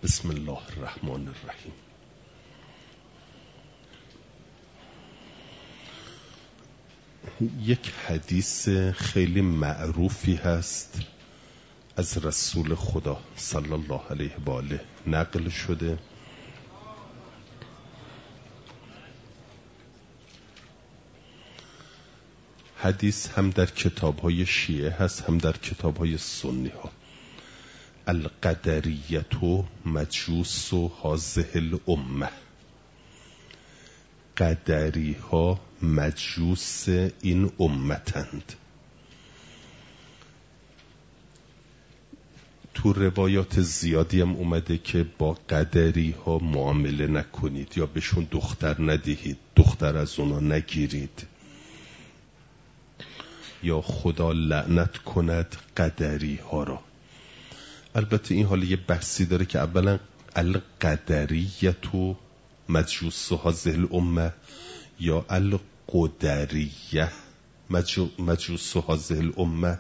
بسم الله الرحمن الرحیم. یک حدیث خیلی معروفی هست از رسول خدا صلی الله علیه و آله نقل شده. حدیث هم در کتاب‌های شیعه هست هم در کتاب‌های سنی ها. القدریة مجوس هذه الامه، قدری ها مجوس این امتند. تو روایات زیادی هم اومده که با قدری ها معامله نکنید یا بهشون دختر ندهید، دختر از اونا نگیرید، یا خدا لعنت کند قدری ها را. البته این حالا یه بحثی داره که اولا القدریة مجوس هذه الامه یا القدریه مجوس هذه الامه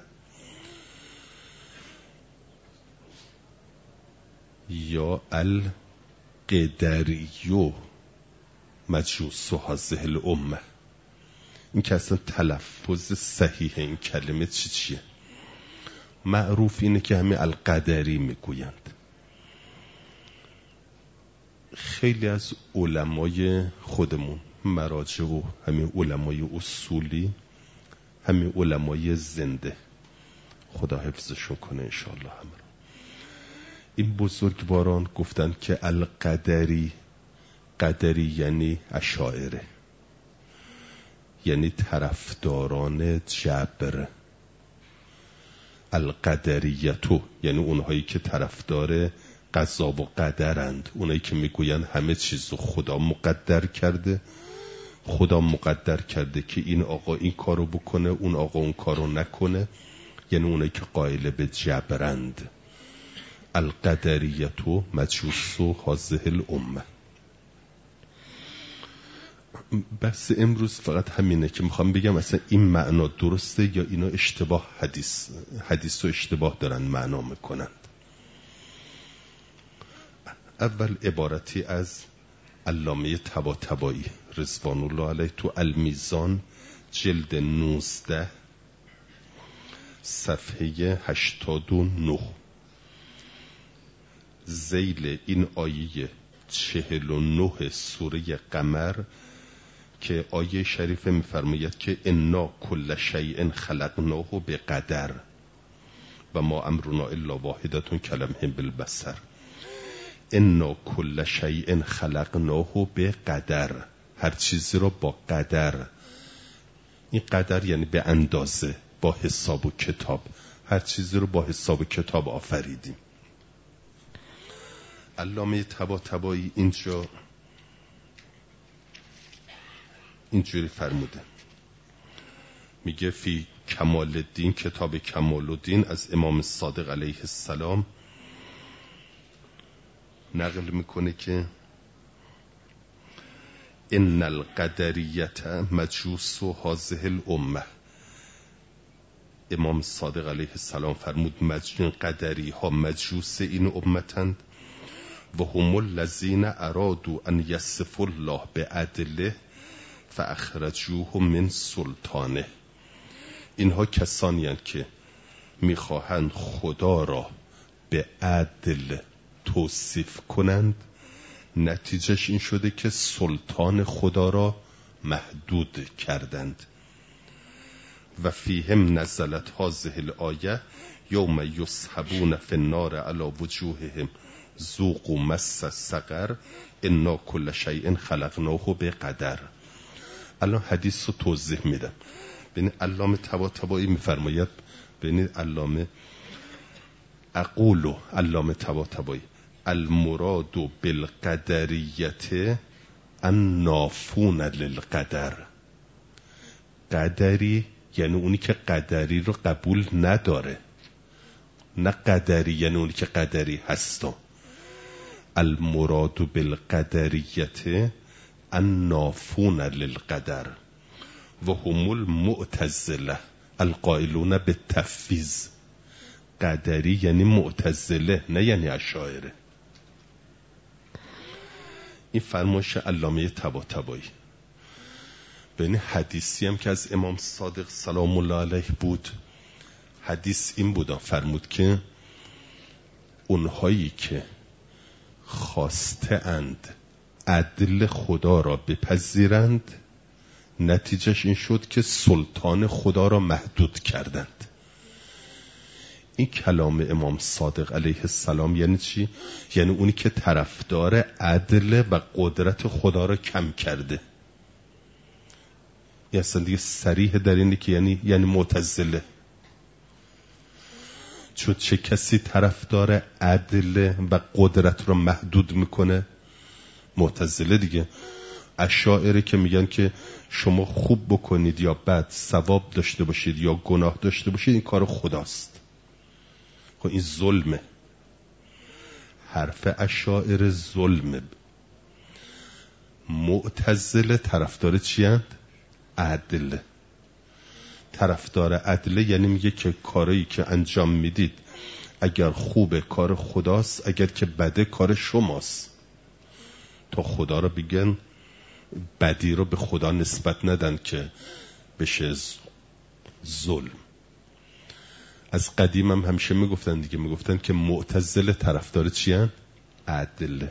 یا القدریو مجوس هذه الامه. این که اصلا تلفظ صحیح این کلمه چیه؟ معروف اینه که همه القدری میگویند. خیلی از علمای خودمون، مراجع و همین علمای اصولی، همین علمای زنده، خدا حفظشون کنه انشاءالله همه رو، این بزرگواران گفتن که القدری، قدری یعنی اشاعره، یعنی طرفداران جبر. القدریتو یعنی اونهایی که طرفدار قضا و قدرند، اونایی که میگوین همه چیز رو خدا مقدر کرده، خدا مقدر کرده که این آقا این کارو بکنه، اون آقا اون کارو نکنه، یعنی اونایی که قائل به جبرند. القدریتو مجوس هذه الامه. بس امروز فقط همینه که میخوام بگم اصلا این معنا درسته یا اینا اشتباه حدیث رو اشتباه دارن معنا میکنند. اول عبارتی از علامه طباطبایی رضوان الله علیه تو المیزان جلد 19 صفحه 89 ذیل این آیه 49 سوره قمر که آیه شریفه میفرماید که انا کل شیء خلقناه بقدر و ما امرنا الا واحدة کلمح بالبصر. انا کل شیء خلقناه بقدر، هر چیزی رو با قدر. این قدر یعنی به اندازه، با حساب و کتاب، هر چیزی رو با حساب و کتاب آفریدیم. علامه طباطبایی اینجا اینجوری فرموده، میگه فی کمال الدین، کتاب کمال الدین از امام صادق علیه السلام نقل میکنه که ان القدریة مجوس هذه الامه. امام صادق علیه السلام فرمود قدری ها مجوس این امتند و هم الذین ارادوا ان یصفوا الله بعدله فاخرجوه من سلطانه. اینها کسانی هستند که میخواهند خدا را به عدل توصیف کنند، نتیجهش این شده که سلطان خدا را محدود کردند. و فیهم نزلت هذه الآیه یوم یسحبون فی النار علی وجوههم ذوقوا مس سقر انا کل شیء خلقناه بقدر. الان حدیث رو توضیح میدم. ببین علامه طباطبایی میفرماید، ببین علامه طباطبایی المراد بالقدریة النافون للقدر. قدری یعنی اونی که قدری رو قبول نداره، نه قدری یعنی اونی که قدری هستا. المراد بالقدریة النافون للقدر و هم المعتزله القائلون بالتفویض. قدری یعنی معتزله، نه یعنی اشاعره. این فرمایش علامه طباطبایی. ببین حدیثی هم که از امام صادق سلام الله علیه بود، حدیث این بود، فرمود که اونهایی که خواسته اند عدل خدا را بپذیرند، نتیجهش این شد که سلطان خدا را محدود کردند. این کلام امام صادق علیه السلام یعنی چی؟ یعنی اونی که طرفدار عدل و قدرت خدا را کم کرده. این اصلا دیگه صریح در اینه که یعنی معتزله. چون چه کسی طرفدار عدل و قدرت را محدود میکنه؟ معتزله دیگه. اشاعره که میگن که شما خوب بکنید یا بد، ثواب داشته باشید یا گناه داشته باشید، این کار خداست. خب این ظلمه. حرف اشاعره ظلمه. معتزله طرفدار چی هست؟ عدل. طرفدار عدل یعنی میگه که کارایی که انجام میدید اگر خوبه کار خداست، اگر که بده کار شماست. تا خدا رو بگن بدی رو به خدا نسبت ندن که بشه ظلم. از قدیم هم همیشه میگفتن دیگه، میگفتن که معتزله طرفدار چی هست؟ عدل.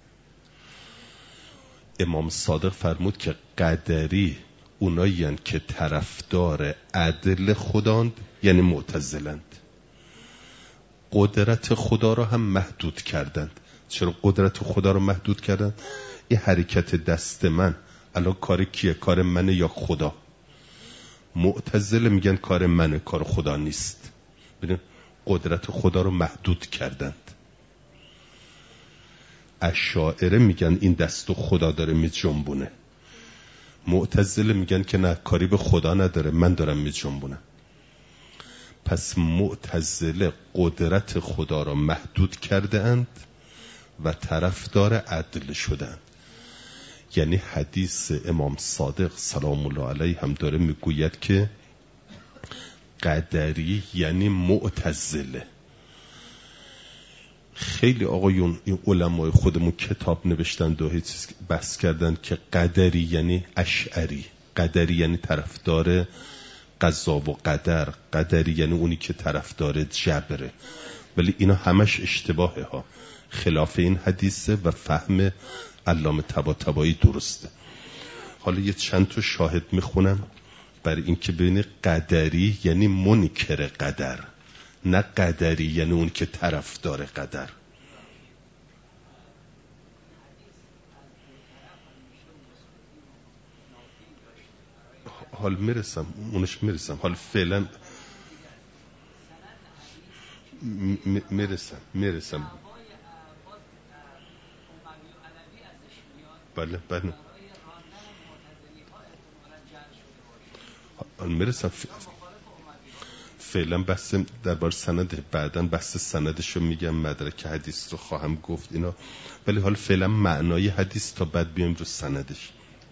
امام صادق فرمود که قدری اونایی هستند که طرفدار عدل خداند، یعنی معتزلند. قدرت خدا را هم محدود کردند. چرا قدرت خدا را محدود کردند؟ این حرکت دست من الان کار کیه؟ کار منه یا خدا؟ معتزله میگن کار منه، کار خدا نیست. ببین قدرت خدا رو محدود کردند. اشاعره میگن این دستو خدا داره میجنبونه. معتزله میگن که نه، کاری به خدا نداره، من دارم میجنبونم. پس معتزله قدرت خدا را محدود کرده اند و طرفدار عدل شدند. یعنی حدیث امام صادق سلام الله علیه هم داره میگوید که قدری یعنی معتزله. خیلی آقایون این علمای خودمون کتاب نوشتن و هیچ چیز بحث کردن که قدری یعنی اشعری، قدری یعنی طرفدار قضا و قدر، قدری یعنی اونی که طرفدار جبره. ولی اینا همش اشتباهه ها، خلاف این حدیثه و فهم علامه طباطبایی درسته. حالا یه چند تا شاهد میخونم برای اینکه ببینید قدری یعنی منکر قدر، نه قدری یعنی اون که طرفدار قدر. حال میرسم اونش میرسم. حال فعلا میرسم. بله حال میرسم. فعلا بحث درباره سند، بعداً بحث سندشو میگم، مدرک حدیث رو خواهم گفت اینا، ولی حالا فعلا معنای حدیث تا بعد بیایم رو سندش.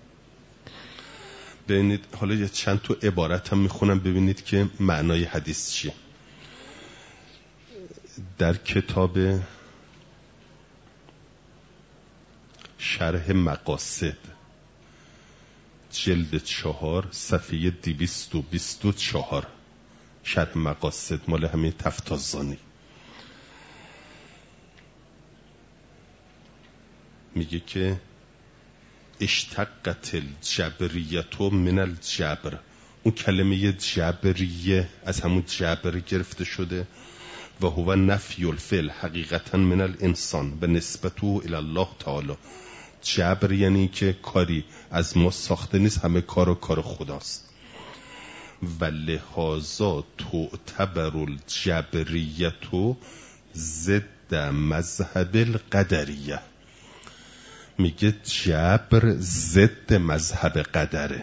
ببینید حالا یه چند تا عبارت هم میخونم ببینید که معنای حدیث چیه. در کتاب شرح مقاصد جلد 4 صفحه 224، شرح مقاصد مال همین تفتازانی، میگه که اشتقت الجبریت من الجبر. اون کلمه جبریه از همون جبر گرفته شده و هو نفی الفعل حقیقتا من الانسان و نسبته الی الله تعالی. جبر یعنی که کاری از ما ساخته نیست، همه کار خداست. و لحاظا تعتبر الجبریت ضد مذهب القدریه. میگه جبر ضد مذهب قدره.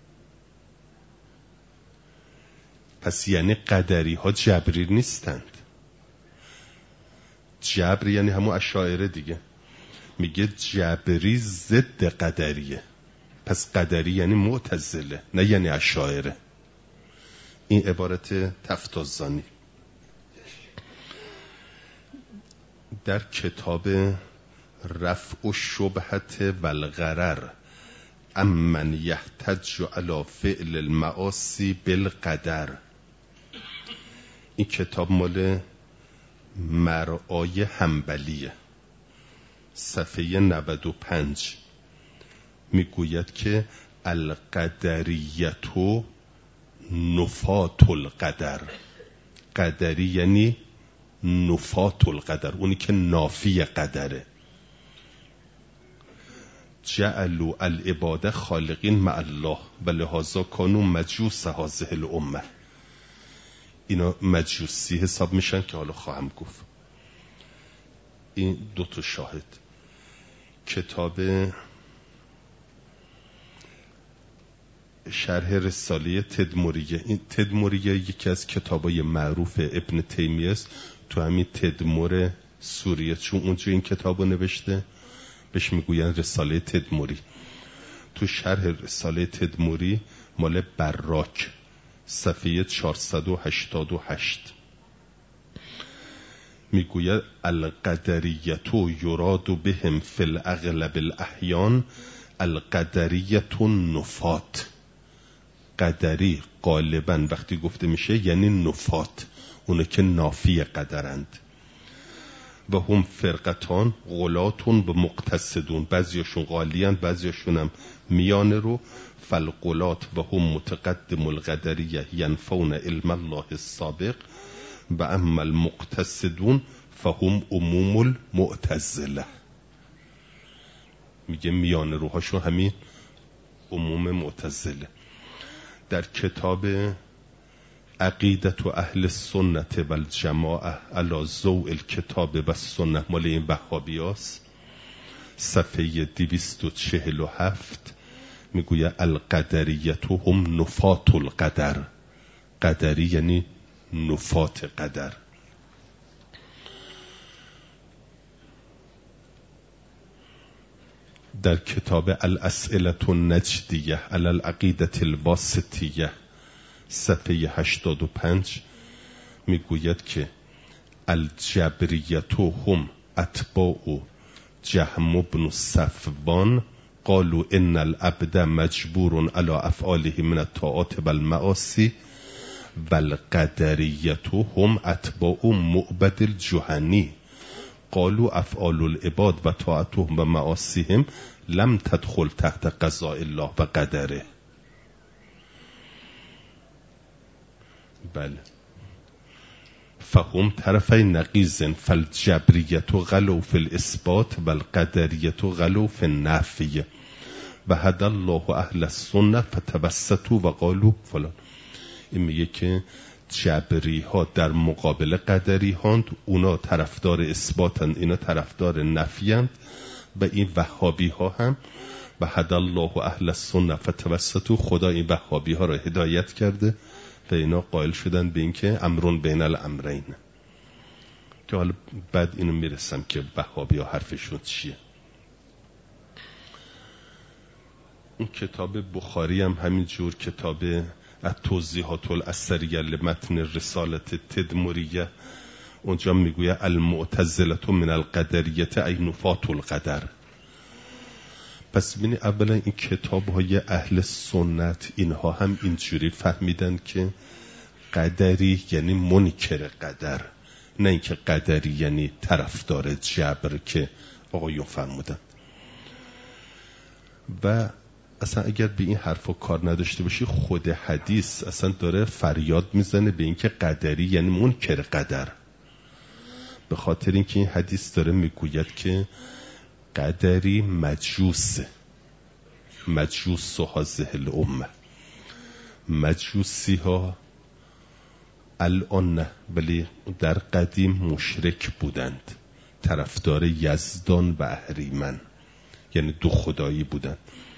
پس یعنی قدری ها جبری نیستند. جبر یعنی همون اشاعره دیگه. میگه جبری ضد قدریه. پس قدری یعنی معتزله، نه یعنی اشاعره. این عبارت تفتازانی. در کتاب رفع الشبهت و الغرر امن یحتج علی فعل المعاصی بالقدر. این کتاب مال مرعای حنبلیه، صفحه 95 میگوید که القدریتو نفات القدر. قدری یعنی نفات القدر، اونی که نافی قدره. جعلوا العباد خالقین مع الله و لهذا کانوا مجوس هذه الامه. اینا مجوسی حساب میشن که حالا خواهم گفت. این دو تا شاهد. کتاب شرح رساله تدمریه، این تدمریه یکی از کتابای معروف ابن تیمیه است، تو همین تدمر سوریه، چون اونجا این کتابو نوشته بهش میگوین رساله تدمری. تو شرح رساله تدمری مال براک، صفحه 488 میگوید القدریتو یراد بهم فی الاغلب الاحیان القدریت نفات. قدری غالبا وقتی گفته میشه یعنی نفات، اونه که نافی قدرند. و هم فرقتان غلاتون به مقتصدون، بعضیشون غالیان بعضیشون هم میانه رو. فالغلات و هم متقدم القدریه ینفون علم الله السابق و اما المقتصدون فهم عموم المعتزله. میگه میانه روهاشون همین عموم معتزله. در کتاب عقیدت و اهل سنت و الجماعه علی ضوء الکتاب و سنت مال این وهابیاست، صفحه 247 میگوید القدریت هم نفات القدر. قدری یعنی نفات قدر. در کتاب الاسئله النجدیه علی العقیدة الواسطیه، صفحه 85 میگوید که الجبریت هم اتباع جهم بن صفوان قالوا ان العبد مجبور على افعاله من الطاعات والمعاصی والقدریت هم اتباع معبد الجهنی قالوا افعال العباد و طاعتهم و معاصیهم لم تدخل تحت قضاء الله و قدره. بله. فهم طرفی نقیض فالجبریت غلو فی الاثبات والقدریت غلو فی النفی و هدى الله اهل السنه فتوسطوا و قالوا فلان. این میگه که جبری ها در مقابل قدری هاند، اونا طرفدار اثباتند، اینا طرفدار نفیند. و این وهابی ها هم و هدى الله اهل السنه فتوسطوا، خدا این وهابی ها را هدایت کرده و اینا قائل شدن به این که امرون بین الامرین. که حالا بعد اینو میرسم که وهابی ها حرفشون چیه. اون کتاب بخاری هم همین جور، کتاب التوضیحات الاثریه لمتن رسالت تدمریه، اونجا میگوید المعتزله من القدریه ای نفات القدر. پس ببینید اولا این کتاب های اهل سنت اینها هم اینجوری فهمیدن که قدری یعنی منکر قدر، نه اینکه قدری یعنی طرفدار جبر که آقایون فرمودن. و اصلا اگر به این حرفا کار نداشته باشی، خود حدیث اصلا داره فریاد میزنه به اینکه قدری یعنی منکر قدر، به خاطر اینکه این حدیث داره میگوید که قدری مجوسه، مجوس و هذه الامه. مجوسی ها الان نه، ولی در قدیم مشرک بودند، طرفدار یزدان و اهریمن، یعنی دو خدایی بودند.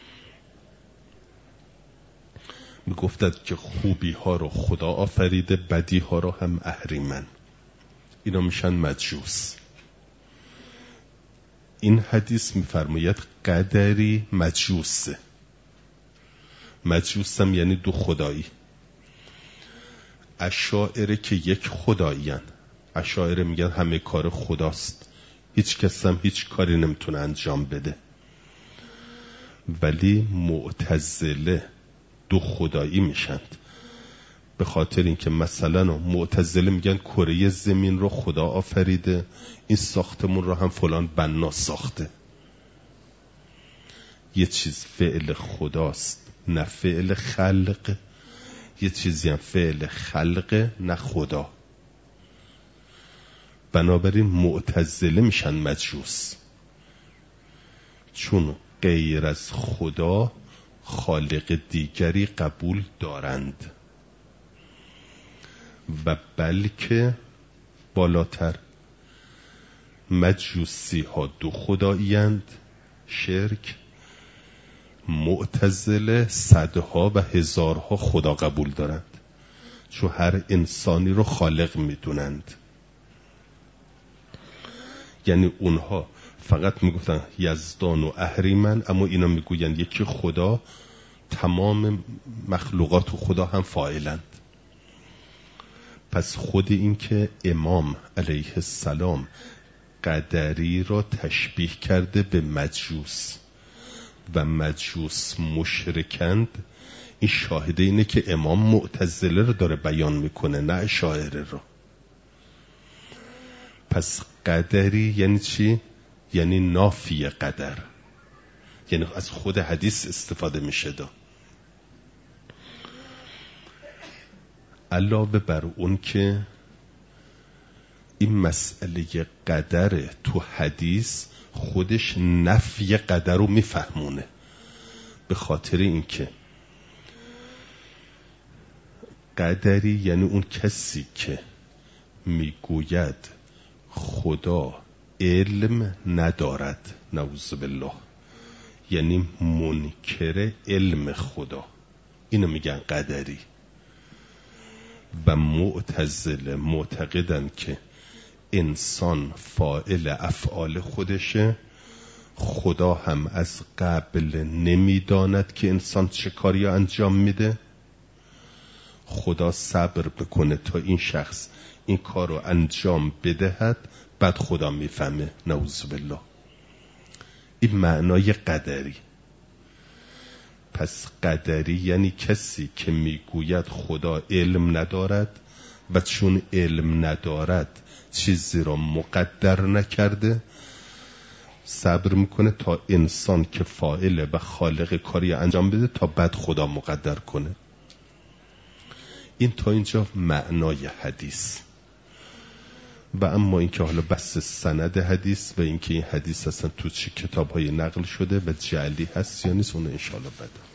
میگفتند که خوبی ها رو خدا آفریده، بدی ها رو هم اهریمن. اینا میشن مجوس. این حدیث میفرماید قدری مجوسه. مجوس هم یعنی دو خدایی. اشاعره که یک خدایین، اشاعره میگن همه کار خداست، هیچ کس هم هیچ کاری نمیتونه انجام بده. ولی معتزله دو خدایی میشند، به خاطر اینکه مثلا معتزله میگن کره زمین رو خدا آفریده، این ساختمون رو هم فلان بنا ساخته. یه چیز فعل خداست نه فعل خلق، یه چیزی هم فعل خلق نه خدا. بنابراین معتزله میشن مجوس، چون غیر از خدا خالق دیگری قبول دارند و بلکه بالاتر مجوسی ها دو خدایی‌اند، شرک. معتزله صدها و هزارها خدا قبول دارند، چون هر انسانی رو خالق میدونند. یعنی اونها فقط میگفتن یزدان و اهریمن، اما اینا میگوین یکی خدا، تمام مخلوقات و خدا هم فاعلند. پس خود این که امام علیه السلام قدری را تشبیه کرده به مجوس و مجوس مشرکند، این شاهده اینه که امام معتزله رو داره بیان میکنه نه اشاعره رو. پس قدری یعنی چی؟ یعنی نافی قدر، یعنی از خود حدیث استفاده میشه دا. علاوه بر اون که این مسئله قدر تو حدیث خودش نفی قدر رو میفهمونه، به خاطر اینکه قدری یعنی اون کسی که میگوید خدا علم ندارد، نعوذ بالله، یعنی منکر علم خدا، اینو میگن قدری. و معتزله معتقدن که انسان فاعل افعال خودشه، خدا هم از قبل نمیداند که انسان چه کاری انجام میده، خدا صبر بکنه تا این شخص این کار رو انجام بدهد، بعد خدا میفهمه، نعوذ بالله. این معنای قدری. پس قدری یعنی کسی که میگوید خدا علم ندارد و چون علم ندارد چیزی را مقدر نکرده، صبر میکنه تا انسان که فاعل و خالق کاری انجام بده تا بعد خدا مقدر کنه. این تا اینجا معنای حدیث. و اما اینکه حالا بس سند حدیث و اینکه این حدیث اصلا تو چه کتاب‌های نقل شده و جعلی هست یا نیست، اون انشاءالله بعد